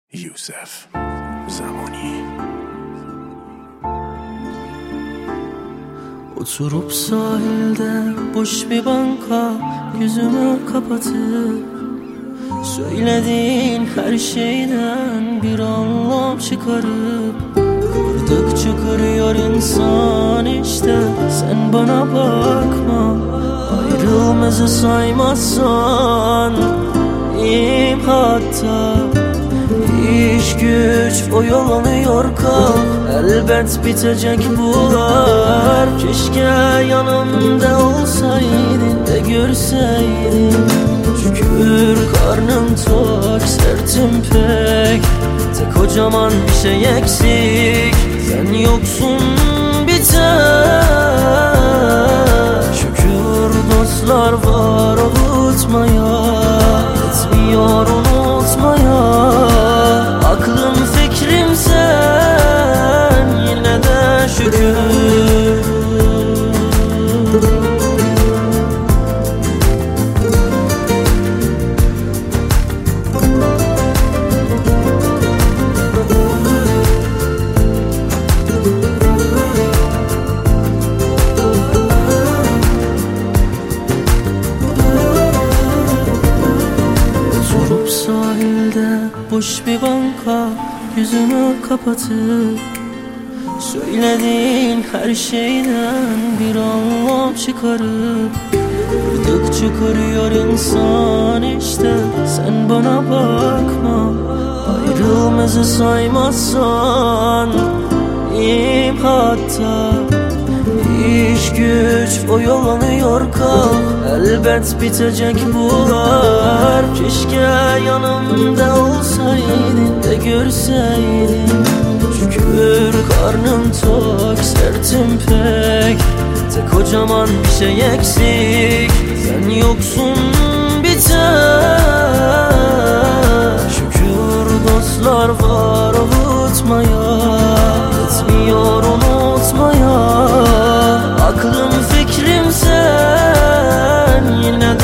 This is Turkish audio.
یوسف زمانی. Oturup sahilde boş bir banka, gözümü kapatıp söylediğin her şeyden bir anlam çıkarıp kırdıkça kırıyor insan işte. Sen bana bakma, ayrılmazı saymazsan iyiyim hatta. İş güç oyalanıyor kalk, elbet bitecek bunlar. Keşke yanımda olsaydın da görseydin. Şükür karnım tok, sertim pek, tek kocaman bir şey eksik. Sen yoksun bir tek. Şükür dostlar var avutmaya, etmiyor unutmaya. Aklım fikrim sen, yine de şükür. Oturup sahilde boş bir banka, yüzümü kapatıp söylediğin her şeyden bir anlam çıkarıp kırdıkça kırıyor insan işte. Sen bana bakma, ayrılmazı saymazsan iyiyim hatta. İş güç oyalanıyor kalk, elbet bitecek bunlar. Keşke yanımda olsaydın da görseydin. Şükür karnım tok, sertim pek, tek kocaman bir şey eksik. Sen yoksun bir tek. Şükür dostlar var avutmaya, etmiyor unutmaya. Aklım fikrim sen, yine